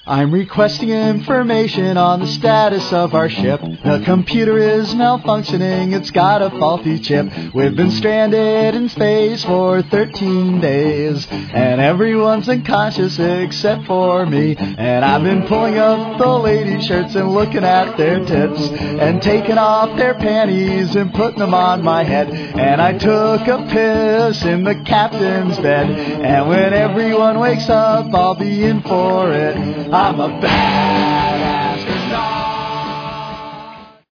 I'm requesting information on the status of our ship. The computer is malfunctioning, it's got a faulty chip. We've been stranded in space for 13 days, and everyone's unconscious except for me. And I've been pulling up the ladies' shirts and looking at their tits, and taking off their panties and putting them on my head. And I took a piss in the captain's bed, and when everyone wakes up, I'll be in for it. I'm a bad